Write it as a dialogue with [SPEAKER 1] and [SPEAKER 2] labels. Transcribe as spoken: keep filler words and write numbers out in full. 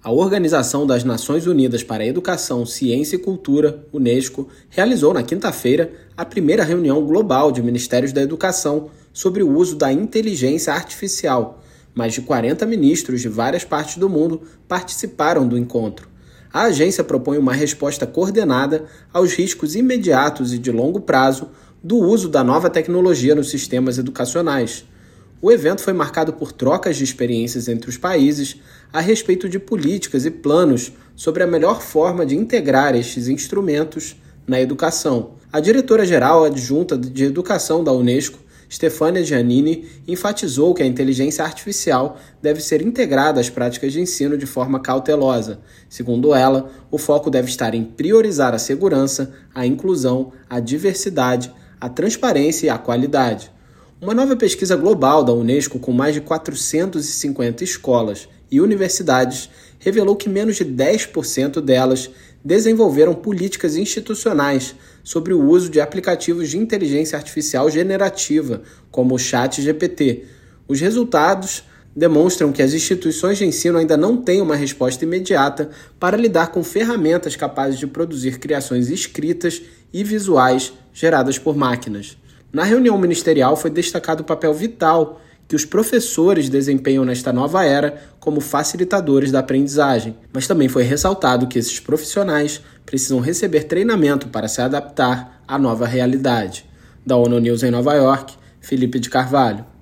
[SPEAKER 1] A Organização das Nações Unidas para a Educação, Ciência e Cultura, UNESCO, realizou na quinta-feira a primeira reunião global de ministérios da educação sobre o uso da inteligência artificial. Mais de quarenta ministros de várias partes do mundo participaram do encontro. A agência propõe uma resposta coordenada aos riscos imediatos e de longo prazo do uso da nova tecnologia nos sistemas educacionais. O evento foi marcado por trocas de experiências entre os países a respeito de políticas e planos sobre a melhor forma de integrar estes instrumentos na educação. A diretora-geral adjunta de Educação da UNESCO, Stefania Giannini, enfatizou que a inteligência artificial deve ser integrada às práticas de ensino de forma cautelosa. Segundo ela, o foco deve estar em priorizar a segurança, a inclusão, a diversidade, a transparência e a qualidade. Uma nova pesquisa global da UNESCO com mais de quatrocentas e cinquenta escolas e universidades revelou que menos de dez por cento delas desenvolveram políticas institucionais sobre o uso de aplicativos de inteligência artificial generativa, como o ChatGPT. Os resultados demonstram que as instituições de ensino ainda não têm uma resposta imediata para lidar com ferramentas capazes de produzir criações escritas e visuais geradas por máquinas. Na reunião ministerial foi destacado o papel vital que os professores desempenham nesta nova era como facilitadores da aprendizagem, mas também foi ressaltado que esses profissionais precisam receber treinamento para se adaptar à nova realidade. Da ONU News em Nova York, Felipe de Carvalho.